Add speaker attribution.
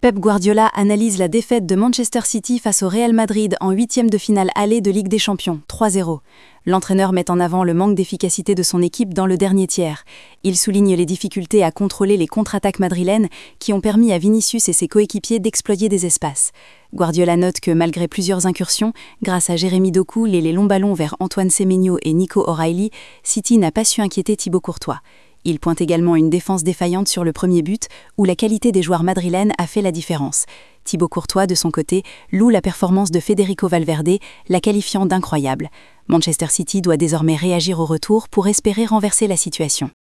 Speaker 1: Pep Guardiola analyse la défaite de Manchester City face au Real Madrid en huitième de finale aller de Ligue des Champions, 3-0. L'entraîneur met en avant le manque d'efficacité de son équipe dans le dernier tiers. Il souligne les difficultés à contrôler les contre-attaques madrilènes qui ont permis à Vinicius et ses coéquipiers d'exploiter des espaces. Guardiola note que malgré plusieurs incursions, grâce à Jérémy Doku et les longs ballons vers Antoine Semenyo et Nico O'Reilly, City n'a pas su inquiéter Thibaut Courtois. Il pointe également une défense défaillante sur le premier but, où la qualité des joueurs madrilènes a fait la différence. Thibaut Courtois, de son côté, loue la performance de Federico Valverde, la qualifiant d'incroyable. Manchester City doit désormais réagir au retour pour espérer renverser la situation.